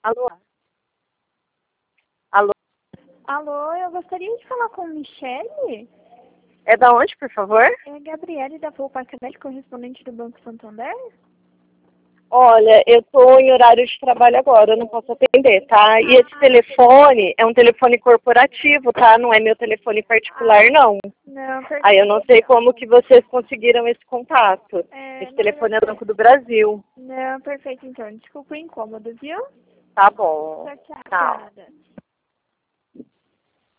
Alô? Alô? Alô, eu gostaria de falar com Michele. É da onde, por favor? É a Gabriele da Volpa Canelli, correspondente do Banco Santander. Olha, eu tô em horário de trabalho agora, eu não posso atender, tá? E esse telefone é um telefone corporativo, tá? Não é meu telefone particular, não. Não, Aí eu não sei como que vocês conseguiram esse contato. Esse na telefone é do verdade, Banco do Brasil. não, perfeito então. Desculpa o incômodo, viu? Tá bom. Tchau, tchau. Tchau. Obrigada.